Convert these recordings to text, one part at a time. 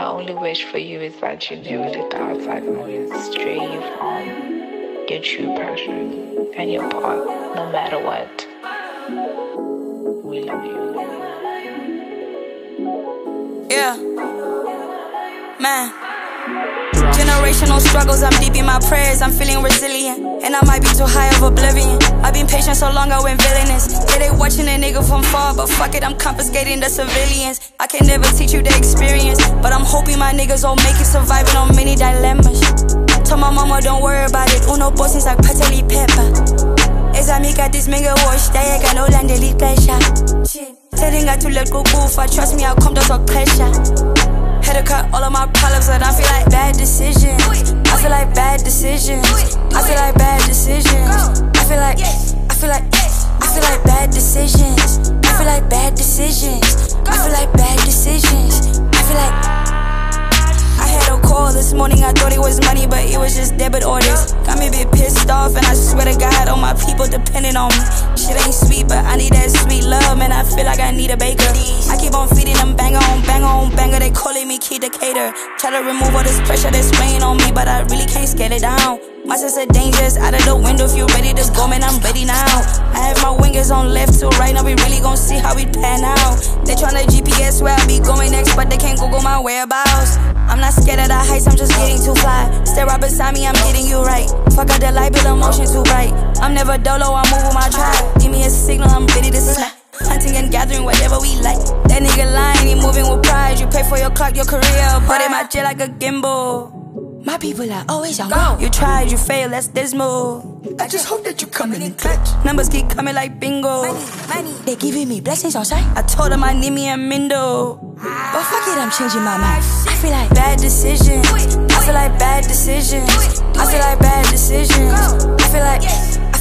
only wish for you is that you never let the outside noise stray you from your true passion and your path, no matter what. We love you. Yeah, man. Generational struggles, I'm deep in my prayers, I'm feeling resilient. And I might be too high of oblivion. I've been patient so long, I went villainous. Yeah, they watching a nigga from far, but fuck it, I'm confiscating the civilians. I can never teach you the experience, but I'm hoping my niggas all make it, surviving on many dilemmas. Told my mama don't worry about it, uno bosses like pateli pepper. As I make out this mega wash, I got no landely pleasure. Telling I to let go goof, trust me, I'll come to talk pressure. Had to cut all of my problems, and I feel like bad decisions. I feel like bad decisions. I feel like bad decisions. I feel like bad decisions. I feel like bad decisions. I feel like bad decisions. I feel like I had a call this morning, I thought it was money, but it was just debit orders. Got me a bit pissed off, and I swear to God, all my people depending on me. Shit ain't sweet, but I need that sweet love, man, I feel like I need a baker. I keep on feeding them banger on banger on banger, they calling me Key Decatur. Try to remove all this pressure that's weighing on me, but I really can't scale it down. My sense of danger is out of the window, if you ready to go, man, I'm ready now. I have my wingers on left to right, now we really gon' see how we pan out. They tryna GPS where I be going next, but they can't Google my whereabouts. I'm not scared of the heights, I'm just getting too fly. Stay right beside me, I'm getting you right. Fuck out the light, but emotion too bright. I'm never dolo, I move with my tribe. Give me a signal, I'm ready to snap. Hunting and gathering, whatever we like. That nigga lying, he moving with pride. You pay for your clock, your career, but it might jet like a gimbal. My people are always on go. You tried, you failed, that's dismal. I just hope that you coming in clutch. Numbers keep coming like bingo. Money. They giving me blessings on sight. I told them I need me a Mindo. But fuck it, I'm changing my mind. I feel like bad decisions. I feel like bad decisions. I feel like bad decisions. I feel like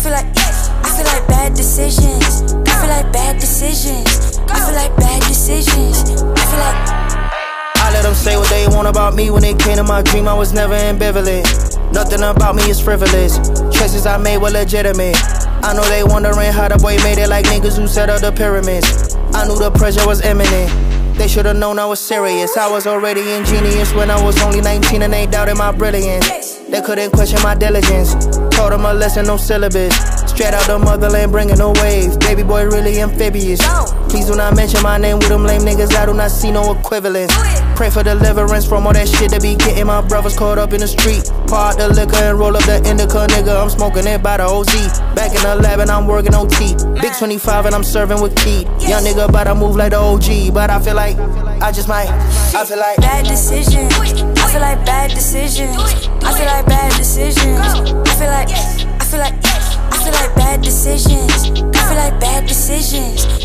bad decisions. I feel like bad decisions. I feel like bad decisions. I feel like I let them say what they want about me. When it came to my dream, I was never ambivalent. Nothing about me is frivolous. Choices I made were legitimate. I know they wondering how the boy made it, like niggas who set up the pyramids. I knew the pressure was imminent. They should've known I was serious. I was already ingenious when I was only 19, and they doubted my brilliance. They couldn't question my diligence. Taught them a lesson, no syllabus. Straight out the motherland, bringing the wave. Baby boy really amphibious. Please do not mention my name with them lame niggas, I do not see no equivalence. Pray for deliverance from all that shit that be getting my brothers caught up in the street. Pour out the liquor and roll up the indica, nigga, I'm smoking it by the OZ. Back in the lab and I'm working OT. Big 25 and I'm serving with key. Young nigga, but I move like the OG. But I feel like, I just might, I feel like bad decisions. I feel like bad decisions. I feel like bad decisions. I feel like bad decisions. I feel like bad decisions.